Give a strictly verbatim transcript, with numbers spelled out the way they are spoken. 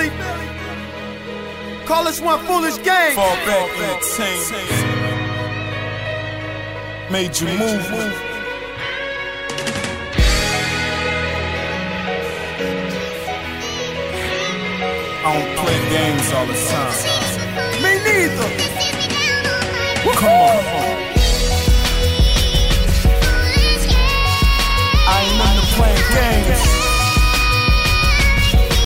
Philly. Call us one foolish gang. Fall back entertainment. Made you move. I don't play games all the time. Me neither. Come on.